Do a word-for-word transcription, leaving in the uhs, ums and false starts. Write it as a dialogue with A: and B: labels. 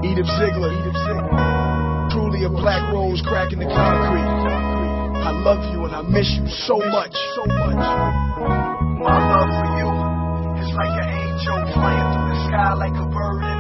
A: Edith Ziegler, truly a black rose cracking the concrete. I love you and I miss you so much, so much.
B: My love for you is like an angel flying through the sky like a bird in